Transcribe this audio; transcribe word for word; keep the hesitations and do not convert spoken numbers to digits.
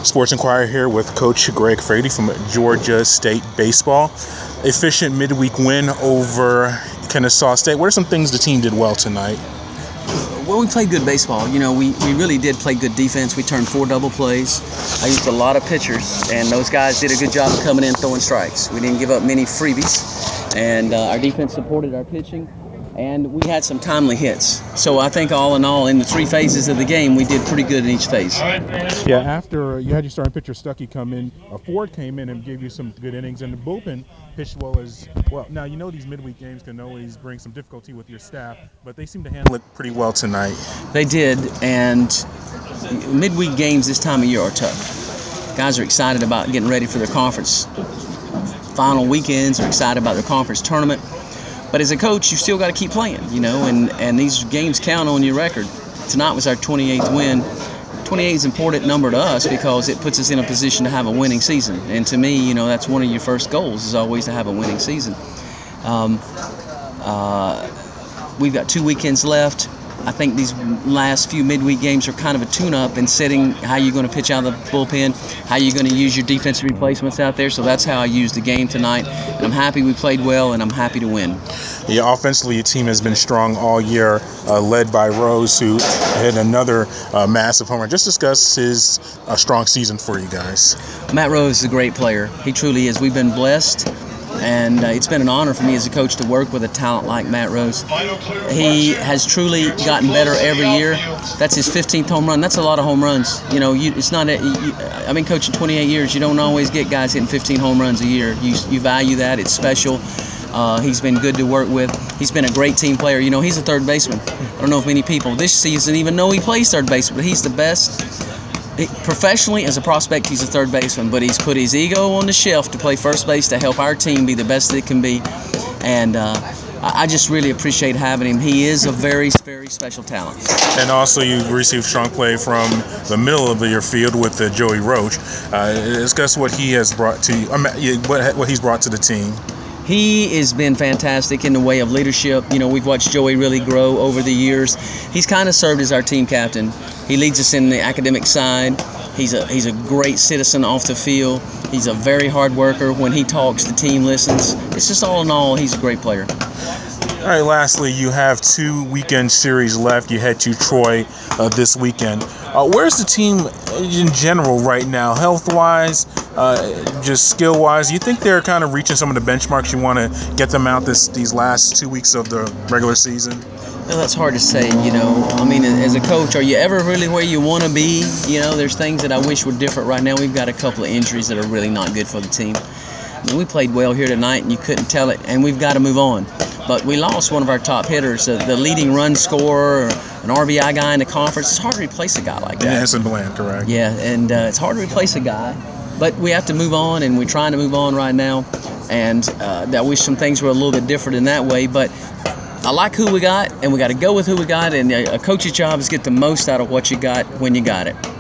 Sports Inquirer here with Coach Greg Frady from Georgia State Baseball. Efficient midweek win over Kennesaw State. What are some things the team did well tonight? Well, we played good baseball. You know, we, we really did play good defense. We turned four double plays. I used a lot of pitchers, and those guys did a good job of coming in throwing strikes. We didn't give up many freebies, and uh, our defense supported our pitching, and we had some timely hits. So I think all in all, in the three phases of the game, we did pretty good in each phase. Yeah, after you had your starting pitcher Stuckey come in, uh, Ford came in and gave you some good innings, and the bullpen pitched well as well. Now, you know these midweek games can always bring some difficulty with your staff, but they seem to handle it pretty well tonight. They did, and midweek games this time of year are tough. Guys are excited about getting ready for their conference final weekends, are excited about their conference tournament. But as a coach, you still got to keep playing, you know, and, and these games count on your record. Tonight was our twenty-eighth win. twenty-eight is an important number to us because it puts us in a position to have a winning season. And to me, you know, that's one of your first goals is always to have a winning season. Um, uh, we've got two weekends left. I think these last few midweek games are kind of a tune-up in setting how you're going to pitch out of the bullpen, how you're going to use your defensive replacements out there. So that's how I used the game tonight. And I'm happy we played well, and I'm happy to win. Yeah, offensively, your team has been strong all year, uh, led by Rose, who hit another uh, massive homer. Just discuss his uh, strong season for you guys. Matt Rose is a great player. He truly is. We've been blessed. And uh, it's been an honor for me as a coach to work with a talent like Matt Rose. He has truly gotten better every year. That's his fifteenth home run. That's a lot of home runs. You know, you, it's not. A, you, I've been coaching twenty-eight years. You don't always get guys hitting fifteen home runs a year. You you value that. It's special. Uh, he's been good to work with. He's been a great team player. You know, he's a third baseman. I don't know if many people this season even know he plays third base, but he's the best. Professionally, as a prospect, he's a third baseman, but he's put his ego on the shelf to play first base to help our team be the best it can be. And uh, I just really appreciate having him. He is a very, very special talent. And also, you received strong play from the middle of your field with uh, Joey Roach. Uh, discuss what he has brought to you, what what he's brought to the team. He has been fantastic in the way of leadership. You know, we've watched Joey really grow over the years. He's kind of served as our team captain. He leads us in the academic side. He's a he's a great citizen off the field. He's a very hard worker. When he talks, the team listens. It's just all in all, he's a great player. All right, lastly, you have two weekend series left. You head to Troy uh, this weekend. Uh, where's the team in general right now, health-wise, uh, just skill-wise? Do you think they're kind of reaching some of the benchmarks you want to get them out this these last two weeks of the regular season? Well, that's hard to say, you know. I mean, as a coach, are you ever really where you want to be? You know, there's things that I wish were different right now. We've got a couple of injuries that are really not good for the team. I mean, we played well here tonight, and you couldn't tell it, and we've got to move on. But we lost one of our top hitters, uh, the leading run scorer, an R B I guy in the conference. It's hard to replace a guy like that. Anson Bland, correct. Yeah, and uh, it's hard to replace a guy. But we have to move on, and we're trying to move on right now. And uh, I wish some things were a little bit different in that way. But I like who we got, and we got to go with who we got. And a coach's job is get the most out of what you got when you got it.